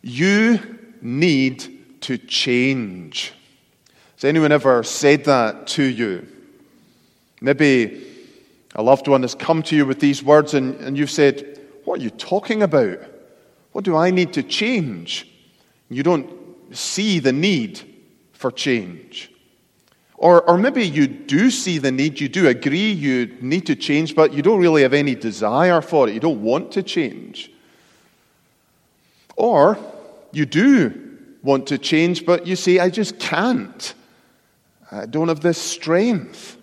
You need to change. Has anyone ever said that to you? Maybe a loved one has come to you with these words and you've said, "What are you talking about? What do I need to change?" You don't see the need for change. Or maybe you do see the need, you do agree you need to change, but you don't really have any desire for it. You don't want to change. Or you do want to change, but you say, "I just can't. I don't have this strength."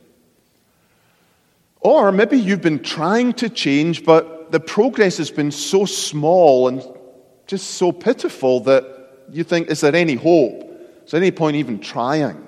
Or maybe you've been trying to change, but the progress has been so small and just so pitiful that you think, is there any hope? Is there any point even trying?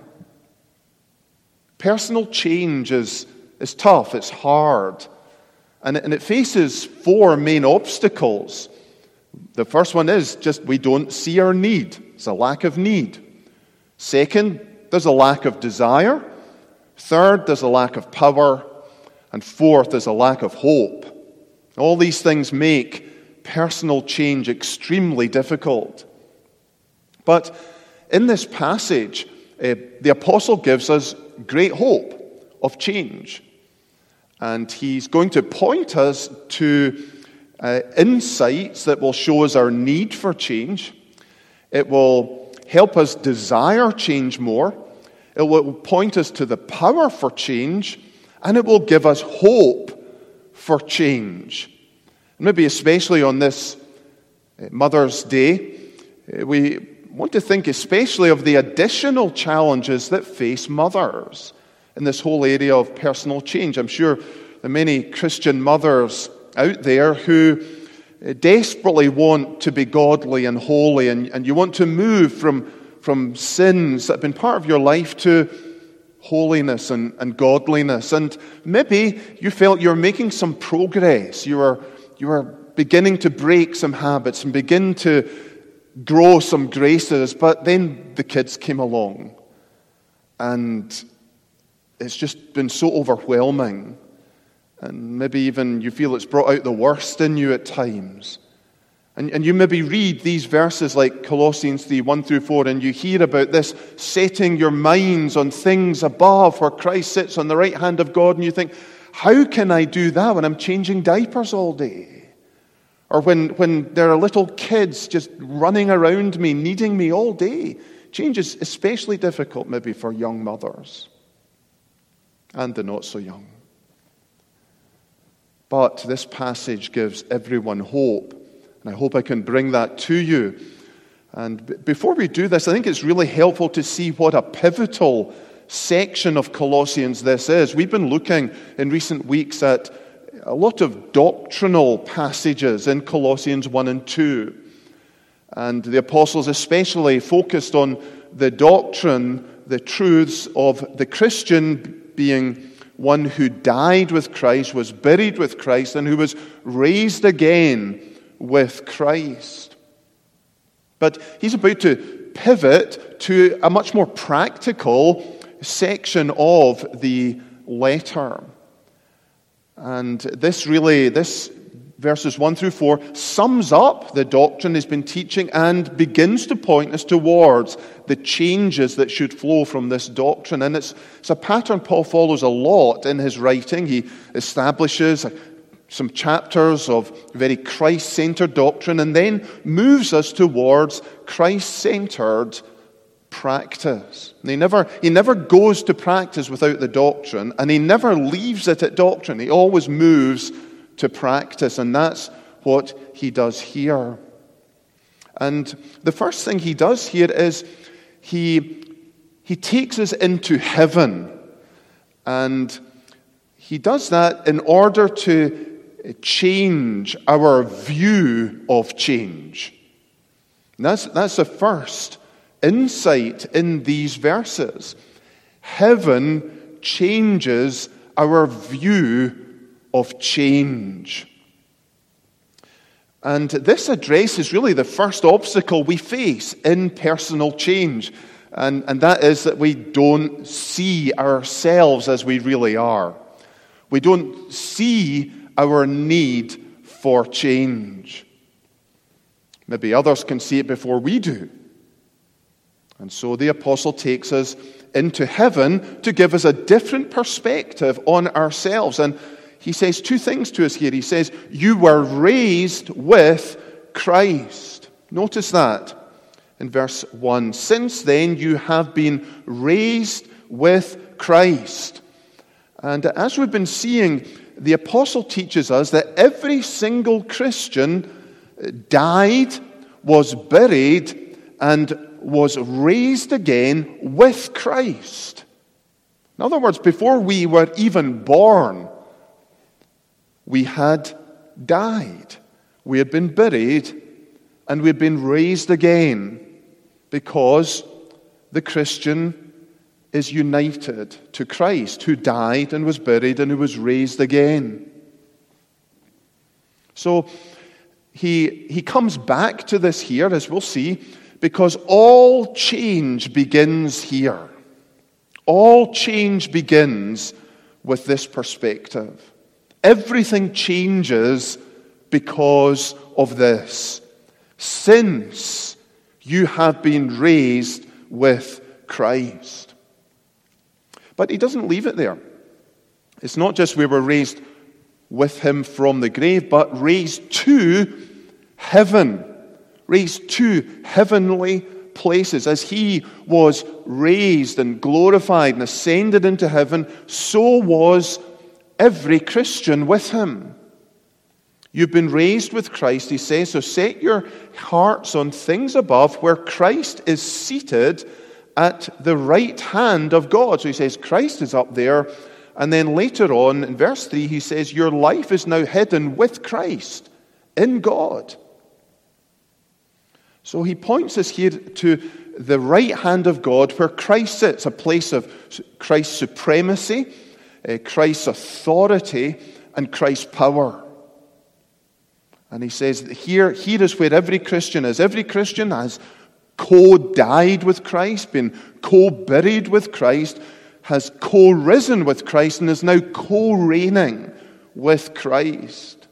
Personal change is tough, it's hard, and it faces four main obstacles. The first one is just we don't see our need. It's a lack of need. Second, there's a lack of desire. Third, there's a lack of power. And fourth, there's a lack of hope. All these things make personal change extremely difficult. But in this passage, the apostle gives us great hope of change. And he's going to point us to insights that will show us our need for change. It will help us desire change more. It will point us to the power for change. And it will give us hope for change. Maybe especially on this Mother's Day, we want to think especially of the additional challenges that face mothers in this whole area of personal change. I'm sure there are many Christian mothers out there who desperately want to be godly and holy, and you want to move from sins that have been part of your life to holiness and godliness. And maybe you felt you're making some progress. You are beginning to break some habits and begin to grow some graces, but then the kids came along and it's just been so overwhelming, and maybe even you feel it's brought out the worst in you at times. And you maybe read these verses like Colossians 3, 1 through 4, and you hear about this setting your minds on things above where Christ sits on the right hand of God, and you think, how can I do that when I'm changing diapers all day? Or when there are little kids just running around me, needing me all day. Change is especially difficult maybe for young mothers and the not so young. But this passage gives everyone hope. And I hope I can bring that to you. And before we do this, I think it's really helpful to see what a pivotal section of Colossians this is. We've been looking in recent weeks at a lot of doctrinal passages in Colossians 1 and 2. And the apostles especially focused on the doctrine, the truths of the Christian being one who died with Christ, was buried with Christ, and who was raised again with Christ. But he's about to pivot to a much more practical section of the letter. And this verses 1 through 4 sums up the doctrine he's been teaching and begins to point us towards the changes that should flow from this doctrine. And it's a pattern Paul follows a lot in his writing. He establishes some chapters of very Christ-centered doctrine and then moves us towards Christ-centered practice. And he never goes to practice without the doctrine, and he never leaves it at doctrine. He always moves to practice, and that's what he does here. And the first thing he does here is he takes us into heaven, and he does that in order to change our view of change. And that's the first insight in these verses. Heaven changes our view of change. And this addresses really the first obstacle we face in personal change. And that is that we don't see ourselves as we really are. We don't see our need for change. Maybe others can see it before we do. And so the apostle takes us into heaven to give us a different perspective on ourselves. And he says two things to us here. He says, you were raised with Christ. Notice that in verse 1. Since then you have been raised with Christ. And as we've been seeing, the apostle teaches us that every single Christian died, was buried, and was raised again with Christ. In other words, before we were even born, we had died. We had been buried, and we had been raised again, because the Christian is united to Christ, who died and was buried and who was raised again. So he comes back to this here, as we'll see, because all change begins here. All change begins with this perspective. Everything changes because of this. Since you have been raised with Christ. But he doesn't leave it there. It's not just we were raised with him from the grave, but raised to heaven. Raised to heavenly places. As he was raised and glorified and ascended into heaven, so was every Christian with him. You've been raised with Christ, he says, so set your hearts on things above, where Christ is seated at the right hand of God. So he says Christ is up there, and then later on in verse 3 he says your life is now hidden with Christ in God. So he points us here to the right hand of God, where Christ sits, a place of Christ's supremacy, Christ's authority, and Christ's power. And he says that here is where every Christian is. Every Christian has co-died with Christ, been co-buried with Christ, has co-risen with Christ, and is now co-reigning with Christ.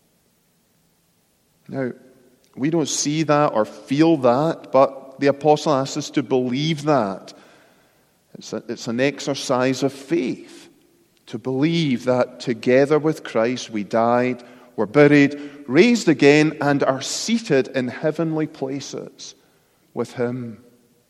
Now, we don't see that or feel that, but the apostle asks us to believe that. It's an exercise of faith, to believe that together with Christ we died, were buried, raised again, and are seated in heavenly places with him.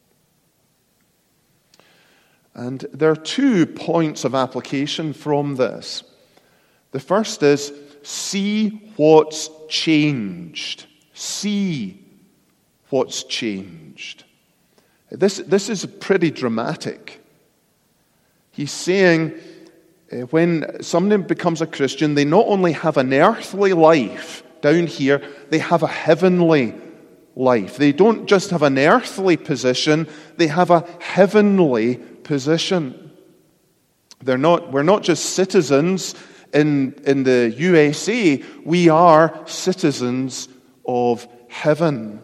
And there are 2 points of application from this. The first is, see what's changed. See what's changed. This is pretty dramatic. He's saying when somebody becomes a Christian, they not only have an earthly life down here, they have a heavenly life. They don't just have an earthly position, they have a heavenly position. We're not just citizens in the USA, we are citizens of heaven.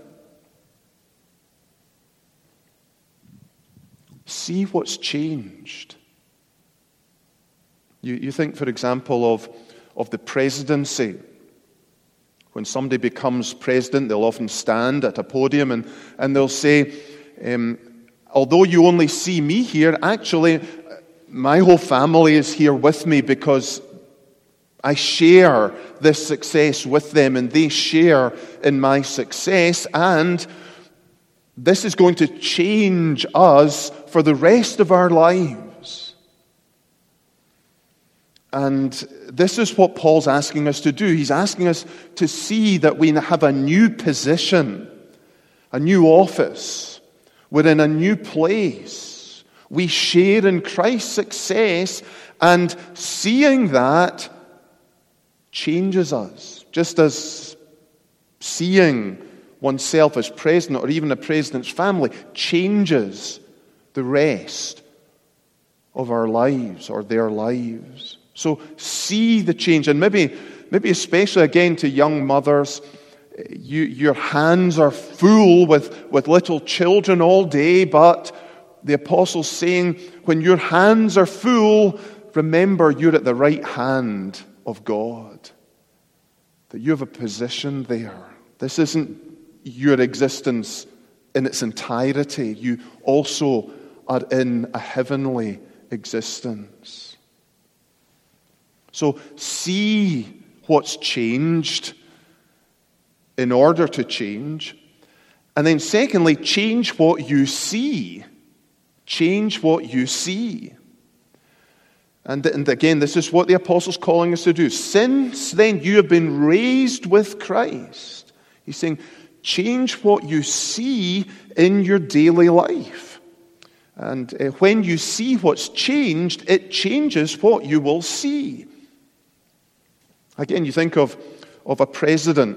See what's changed. You think, for example, of the presidency. When somebody becomes president, they'll often stand at a podium and they'll say, although you only see me here, actually, my whole family is here with me because I share this success with them and they share in my success, and this is going to change us for the rest of our lives. And this is what Paul's asking us to do. He's asking us to see that we have a new position, a new office. We're in a new place. We share in Christ's success, and seeing that changes us. Just as seeing oneself as president or even a president's family changes the rest of our lives or their lives. So see the change. And maybe especially again to young mothers, your hands are full with little children all day, but the apostle's saying, when your hands are full, remember you're at the right hand of God. That you have a position there. This isn't your existence in its entirety. You also are in a heavenly existence. So see what's changed in order to change. And then secondly, change what you see. Change what you see. And again, this is what the apostle's calling us to do. Since then you have been raised with Christ. He's saying, change what you see in your daily life. And when you see what's changed, it changes what you will see. Again, you think of a president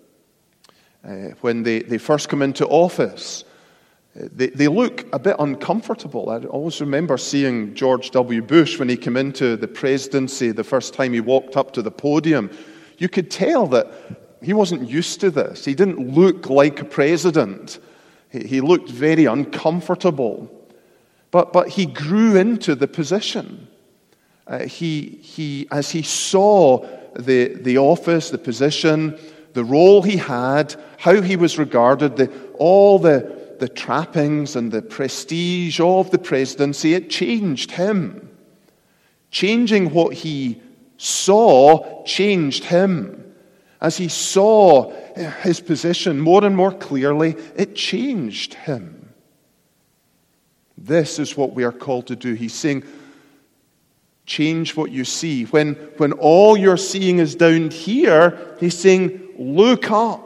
when they first come into office. They look a bit uncomfortable. I always remember seeing George W. Bush when he came into the presidency the first time he walked up to the podium. You could tell that he wasn't used to this. He didn't look like a president. He looked very uncomfortable. But he grew into the position. As he saw the office, the position, the role he had, how he was regarded, all the trappings and the prestige of the presidency, it changed him. Changing what he saw changed him. As he saw his position more and more clearly, it changed him. This is what we are called to do. He's saying, change what you see. When all you're seeing is down here, he's saying, look up.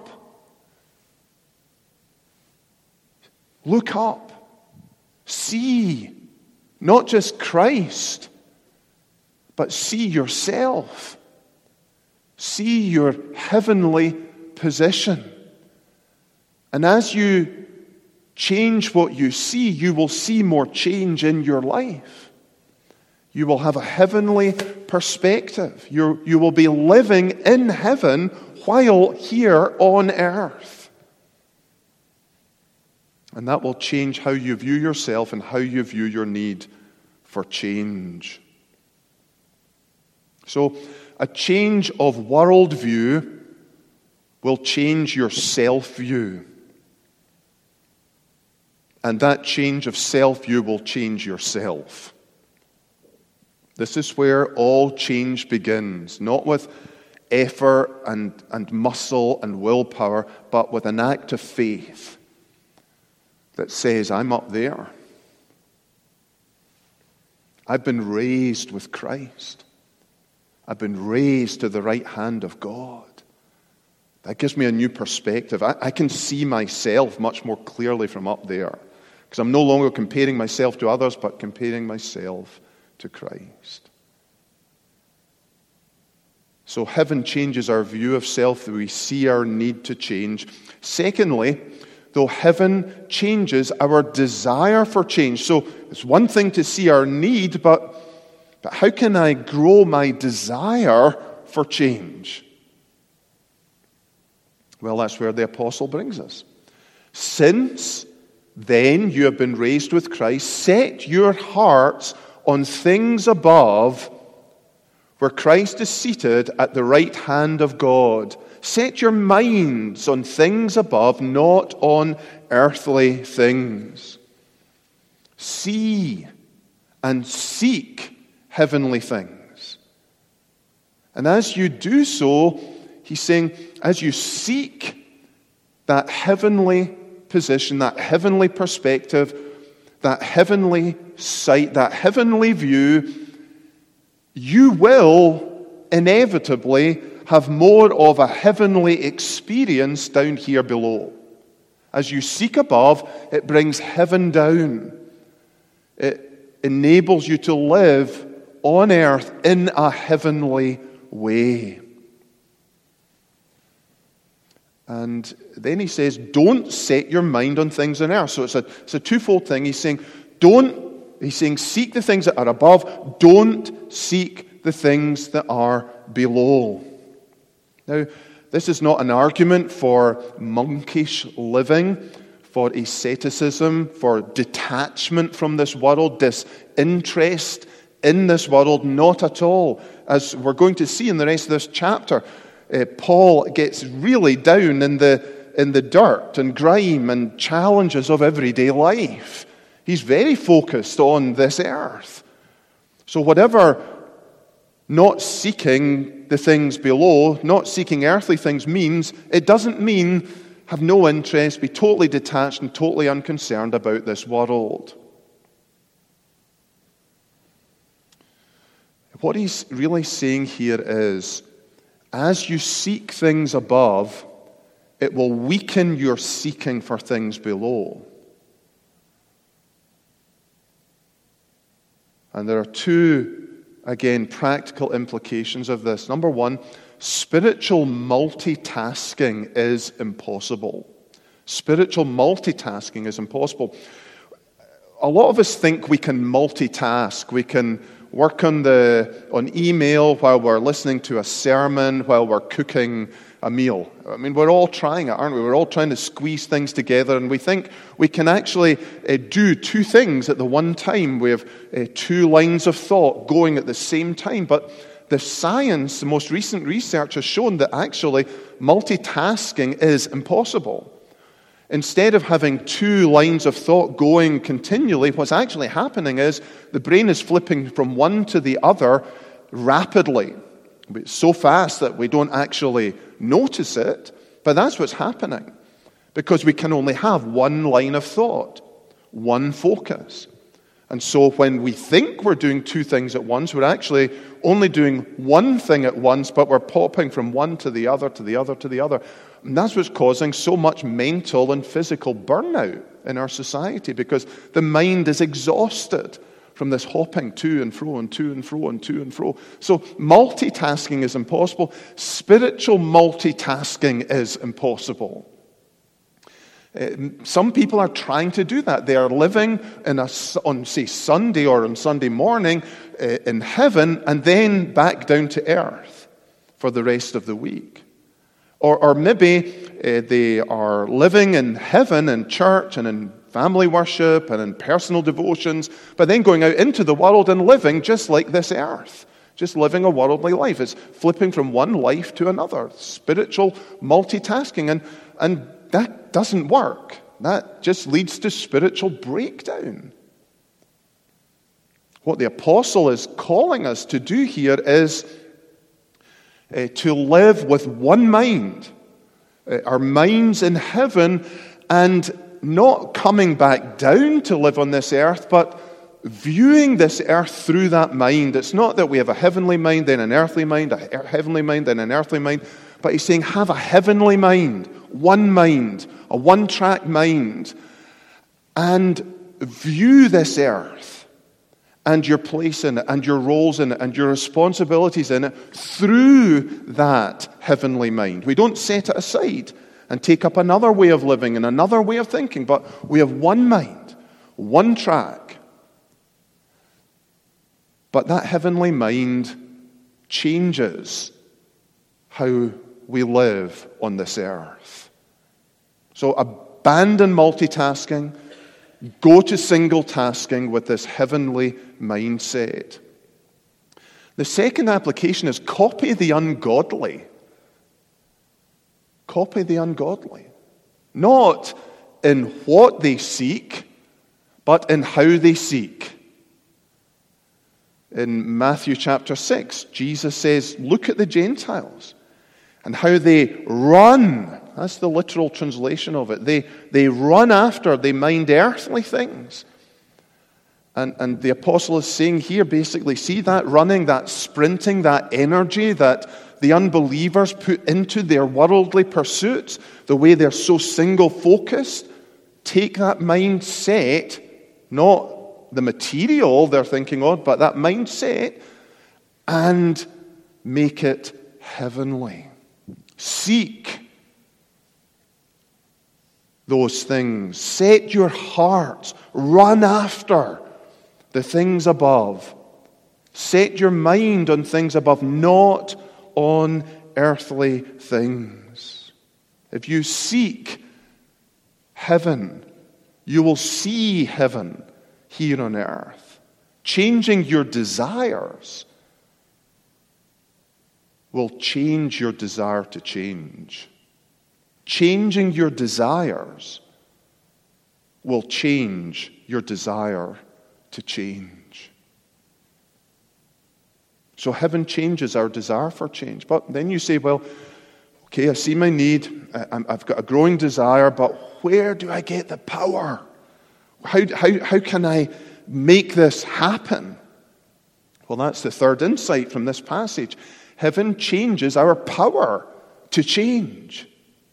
Look up. See not just Christ, but see yourself. See your heavenly position. And as you change what you see, you will see more change in your life. You will have a heavenly perspective. You will be living in heaven while here on earth. And that will change how you view yourself and how you view your need for change. So, a change of worldview will change your self-view. And that change of self-view will change yourself. This is where all change begins, not with effort and muscle and willpower, but with an act of faith that says, I'm up there. I've been raised with Christ. I've been raised to the right hand of God. That gives me a new perspective. I can see myself much more clearly from up there, because I'm no longer comparing myself to others, but comparing myself to Christ. So heaven changes our view of self, that we see our need to change. Secondly, though heaven changes our desire for change. So it's one thing to see our need, but how can I grow my desire for change? Well, that's where the apostle brings us. Since then you have been raised with Christ, set your hearts on things above, where Christ is seated at the right hand of God. Set your minds on things above, not on earthly things. See and seek heavenly things. And as you do so, he's saying, as you seek that heavenly position, that heavenly perspective, that heavenly sight, that heavenly view, you will inevitably have more of a heavenly experience down here below. As you seek above, it brings heaven down. It enables you to live on earth in a heavenly way. And then he says, don't set your mind on things on earth. So it's a twofold thing. He's saying, seek the things that are above. Don't seek the things that are below. Now, this is not an argument for monkish living, for asceticism, for detachment from this world, disinterest in this world. Not at all. As we're going to see in the rest of this chapter, Paul gets really down in the in the dirt and grime and challenges of everyday life. He's very focused on this earth. So whatever not seeking the things below, not seeking earthly things means, it doesn't mean have no interest, be totally detached and totally unconcerned about this world. What he's really saying here is, as you seek things above, it will weaken your seeking for things below. And there are two, again, practical implications of this. Number one, spiritual multitasking is impossible. Spiritual multitasking is impossible. A lot of us think we can multitask. We can work on email while we're listening to a sermon, while we're cooking a meal. I mean, we're all trying it, aren't we? We're all trying to squeeze things together, and we think we can actually do two things at the one time. We have two lines of thought going at the same time. But the science, the most recent research has shown that actually multitasking is impossible. Instead of having two lines of thought going continually, what's actually happening is the brain is flipping from one to the other rapidly. It's so fast that we don't actually notice it, but that's what's happening. Because we can only have one line of thought, one focus. And so when we think we're doing two things at once, we're actually only doing one thing at once, but we're popping from one to the other, to the other, to the other. And that's what's causing so much mental and physical burnout in our society, because the mind is exhausted from this hopping to and fro and to and fro and to and fro. So multitasking is impossible. Spiritual multitasking is impossible. Some people are trying to do that. They are living on, say, Sunday or on Sunday morning in heaven and then back down to earth for the rest of the week. Or maybe they are living in heaven in church and in family worship and in personal devotions, but then going out into the world and living just like this earth, just living a worldly life. It's flipping from one life to another, spiritual multitasking, and that doesn't work. That just leads to spiritual breakdown. What the apostle is calling us to do here is to live with one mind, our minds in heaven, and not coming back down to live on this earth, but viewing this earth through that mind. It's not that we have a heavenly mind, then an earthly mind, a heavenly mind, then an earthly mind, but he's saying have a heavenly mind, a one-track mind, and view this earth and your place in it, and your roles in it, and your responsibilities in it through that heavenly mind. We don't set it aside and take up another way of living and another way of thinking, but we have one mind, one track. But that heavenly mind changes how we live on this earth. So abandon multitasking, go to single tasking with this heavenly mindset. The second application is copy the ungodly. Copy the ungodly. Not in what they seek, but in how they seek. In Matthew chapter 6, Jesus says, look at the Gentiles and how they run. That's the literal translation of it. They run after, they mind earthly things. And the apostle is saying here, basically, see that running, that sprinting, that energy that the unbelievers put into their worldly pursuits, the way they're so single-focused. Take that mindset, not the material they're thinking of, but that mindset, and make it heavenly. Seek those things. Set your hearts. Run after the things above. Set your mind on things above, not on earthly things. If you seek heaven, you will see heaven here on earth. Changing your desires will change your desire to change. Changing your desires will change your desire to change. So heaven changes our desire for change. But then you say, well, okay, I see my need. I've got a growing desire, but where do I get the power? How can I make this happen? Well, that's the third insight from this passage. Heaven changes our power to change.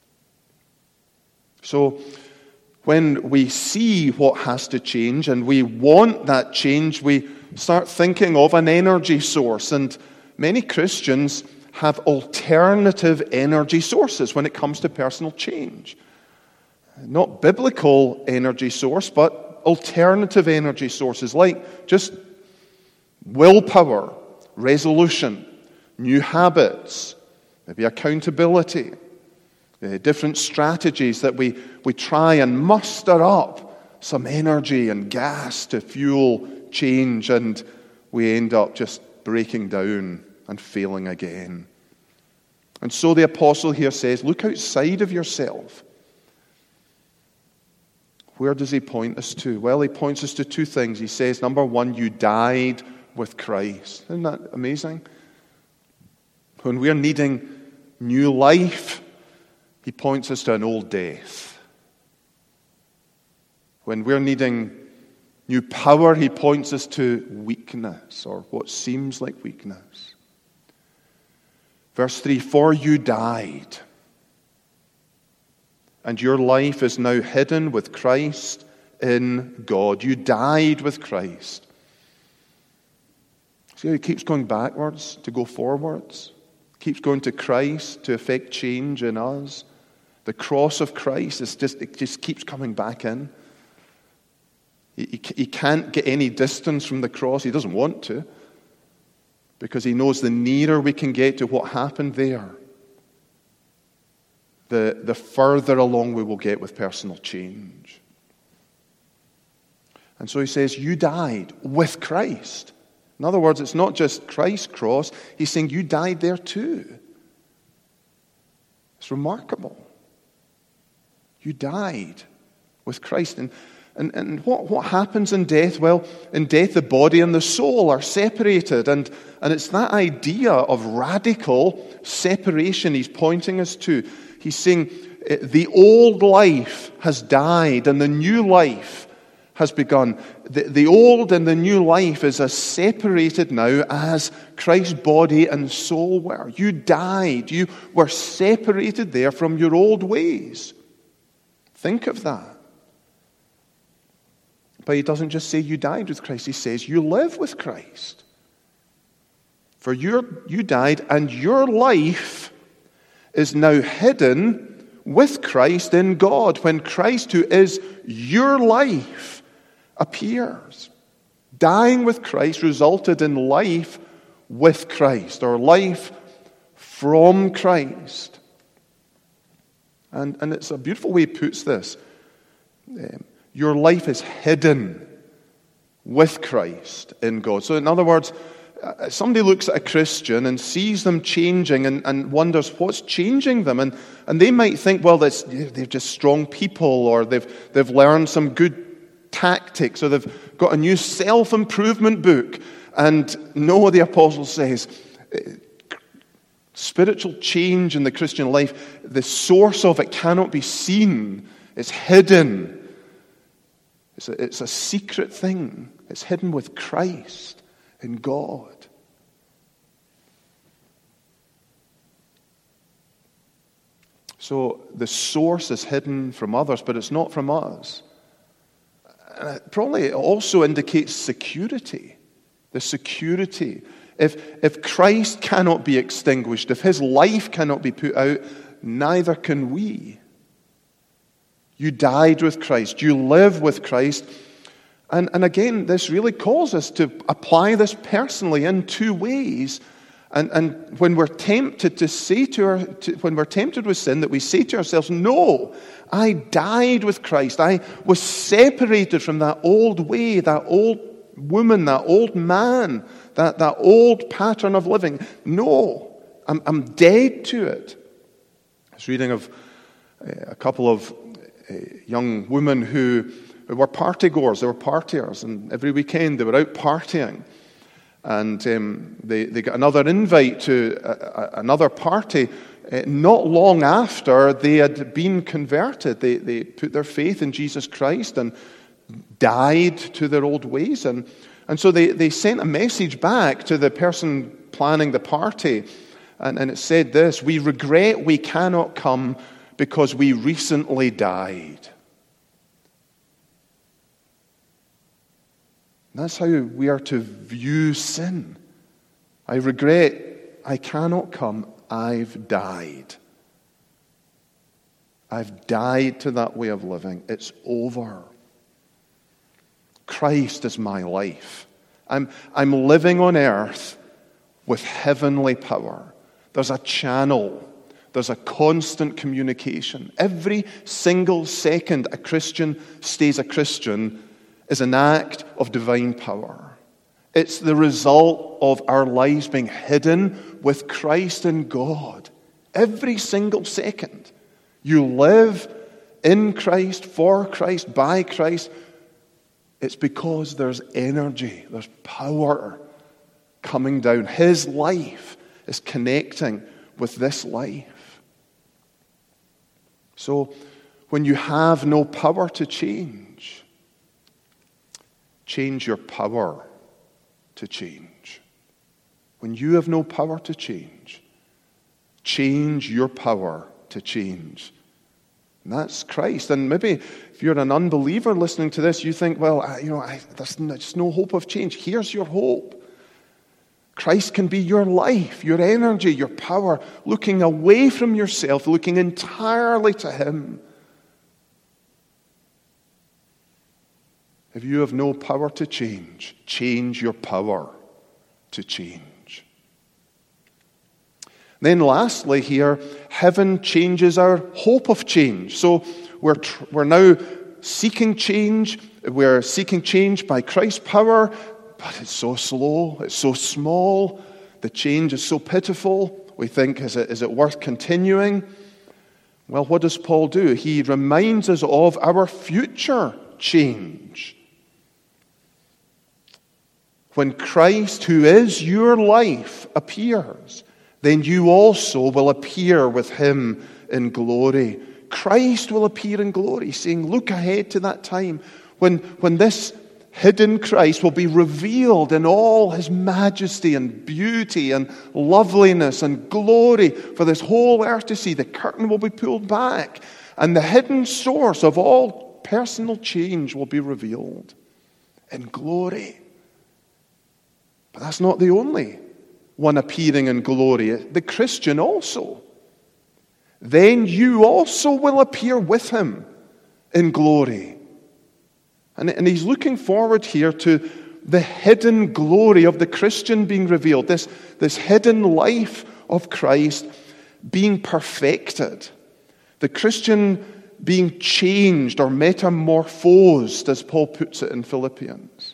So when we see what has to change and we want that change, we start thinking of an energy source. And many Christians have alternative energy sources when it comes to personal change. Not biblical energy source, but alternative energy sources like just willpower, resolution, new habits, maybe accountability, different strategies that we try and muster up some energy and gas to fuel change, and we end up just breaking down and failing again. And so the apostle here says, look outside of yourself. Where does he point us to? Well, he points us to two things. He says, number one, you died with Christ. Isn't that amazing? When we're needing new life, he points us to an old death. When we're needing new power, he points us to weakness, or what seems like weakness. Verse 3, for you died, and your life is now hidden with Christ in God. You died with Christ. See how he keeps going backwards to go forwards? Keeps going to Christ to effect change in us. The cross of Christ it just keeps coming back in. He can't get any distance from the cross. He doesn't want to, because he knows the nearer we can get to what happened there, the further along we will get with personal change. And so he says, you died with Christ. In other words, it's not just Christ's cross. He's saying you died there too. It's remarkable. You died with Christ. And what happens in death? Well, in death, the body and the soul are separated. And it's that idea of radical separation he's pointing us to. He's saying the old life has died and the new life has begun. The old and the new life is as separated now as Christ's body and soul were. You died. You were separated there from your old ways. Think of that. But he doesn't just say you died with Christ. He says you live with Christ. For you died, and your life is now hidden with Christ in God. When Christ, who is your life, appears. Dying with Christ resulted in life with Christ, or life from Christ. And it's a beautiful way he puts this. Your life is hidden with Christ in God. So in other words, somebody looks at a Christian and sees them changing and wonders what's changing them. And they might think, well, they're just strong people, or they've learned some good tactics, or they've got a new self-improvement book. And no, the apostle says, spiritual change in the Christian life, the source of it cannot be seen. It's hidden. It's a secret thing. It's hidden with Christ in God. So the source is hidden from others, but it's not from us. And it probably also indicates security. The security. If Christ cannot be extinguished, if his life cannot be put out, neither can we. You died with Christ. You live with Christ. And again, this really calls us to apply this personally in two ways. And when we're tempted when we're tempted with sin, that we say to ourselves, no, I died with Christ. I was separated from that old way, that old woman, that old man, that old pattern of living. No, I'm dead to it. I was reading of a couple of young women who were partygoers, they were partiers, and every weekend they were out partying. And they got another invite to another party not long after they had been converted. They put their faith in Jesus Christ and died to their old ways. And so they sent a message back to the person planning the party. And it said this: "We regret we cannot come because we recently died." That's how we are to view sin. I regret I cannot come. I've died. I've died to that way of living. It's over. Christ is my life. I'm living on earth with heavenly power. There's a channel. There's a constant communication. Every single second a Christian stays a Christian is an act of divine power. It's the result of our lives being hidden with Christ in God. Every single second. You live in Christ, for Christ, by Christ. It's because there's energy, there's power coming down. His life is connecting with this life. So, when you have no power to change your power to change. When you have no power to change your power to change. And that's Christ. And maybe if you're an unbeliever listening to this, you think, well, there's no hope of change. Here's your hope. Christ can be your life, your energy, your power, looking away from yourself, looking entirely to Him. If you have no power to change your power to change. Then lastly here, heaven changes our hope of change. So we're now seeking change. We're seeking change by Christ's power, but it's so slow, it's so small, the change is so pitiful. We think, is it worth continuing? Well, what does Paul do? He reminds us of our future change. When Christ, who is your life, appears, then you also will appear with Him in glory. Christ will appear in glory, saying, look ahead to that time when this hidden Christ will be revealed in all His majesty and beauty and loveliness and glory for this whole earth to see. The curtain will be pulled back, and the hidden source of all personal change will be revealed in glory. But that's not the only one appearing in glory. The Christian also. Then you also will appear with Him in glory. And he's looking forward here to the hidden glory of the Christian being revealed. This hidden life of Christ being perfected. The Christian being changed or metamorphosed, as Paul puts it in Philippians.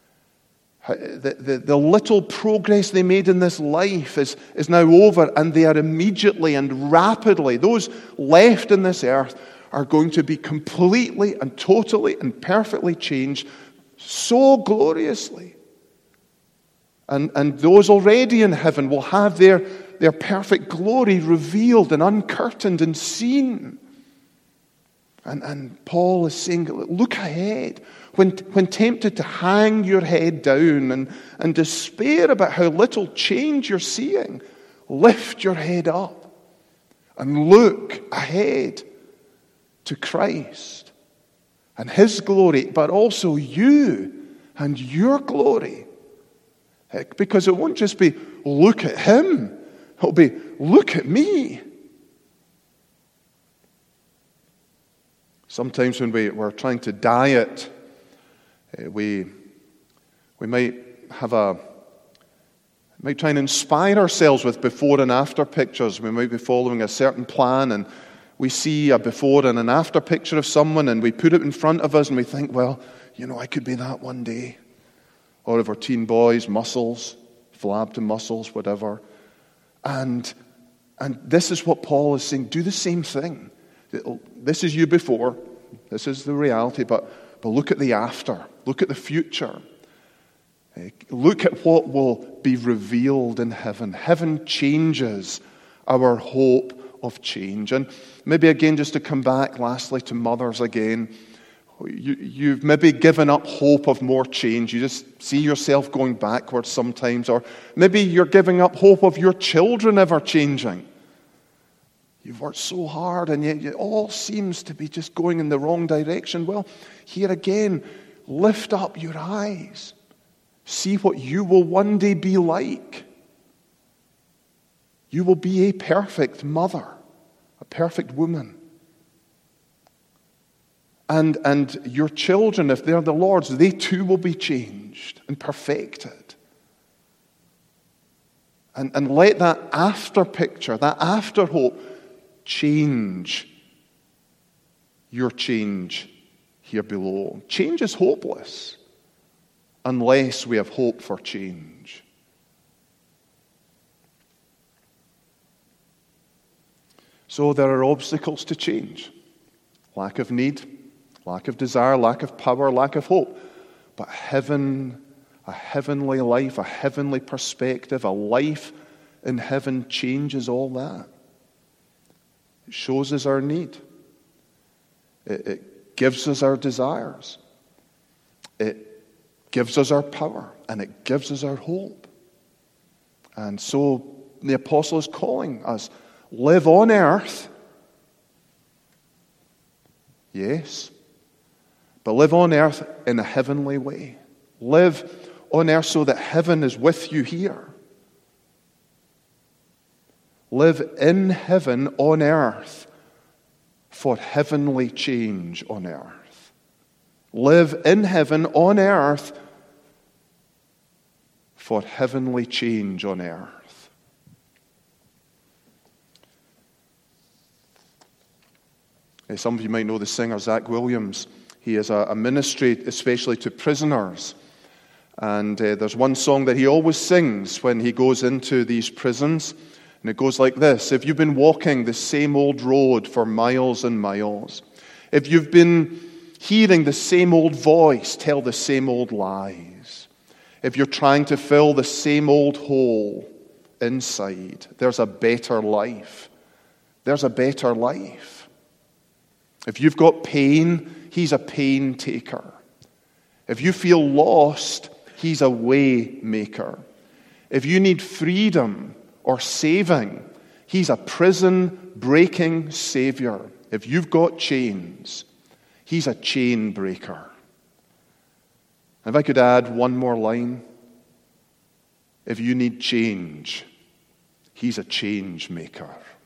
The little progress they made in this life is now over, and they are immediately and rapidly, those left in this earth are going to be completely and totally and perfectly changed so gloriously. And those already in heaven will have their perfect glory revealed and uncurtained and seen. And Paul is saying, look ahead. When tempted to hang your head down and despair about how little change you're seeing, lift your head up and look ahead to Christ and His glory, but also you and your glory. Because it won't just be, look at Him. It'll be, look at me. Sometimes when we're trying to diet, we might try and inspire ourselves with before and after pictures. We might be following a certain plan, and we see a before and an after picture of someone, and we put it in front of us, and we think, well, I could be that one day. Or if we're teen boys, muscles, flabbed to muscles, whatever. And this is what Paul is saying. Do the same thing. This is you before. This is the reality, but look at the after. Look at the future. Look at what will be revealed in heaven. Heaven changes our hope of change. And maybe again, just to come back lastly to mothers again, you've maybe given up hope of more change. You just see yourself going backwards sometimes. Or maybe you're giving up hope of your children ever changing. You've worked so hard and yet it all seems to be just going in the wrong direction. Well, here again, lift up your eyes. See what you will one day be like. You will be a perfect mother, a perfect woman. And your children, if they're the Lord's, they too will be changed and perfected. And let that after picture, that after hope, change your change here below. Change is hopeless unless we have hope for change. So there are obstacles to change. Lack of need, lack of desire, lack of power, lack of hope. But heaven, a heavenly life, a heavenly perspective, a life in heaven changes all that. It shows us our need. It gives us our desires. It gives us our power. And it gives us our hope. And so the apostle is calling us, live on earth. Yes. But live on earth in a heavenly way. Live on earth so that heaven is with you here. Live in heaven on earth for heavenly change on earth. Live in heaven on earth for heavenly change on earth. Some of you might know the singer Zach Williams. He has a ministry especially to prisoners. And there's one song that he always sings when he goes into these prisons. And it goes like this: if you've been walking the same old road for miles and miles, if you've been hearing the same old voice tell the same old lies, if you're trying to fill the same old hole inside, there's a better life. There's a better life. If you've got pain, he's a pain taker. If you feel lost, he's a way maker. If you need freedom or saving, he's a prison-breaking Savior. If you've got chains, he's a chain breaker. If I could add one more line, if you need change, he's a change maker.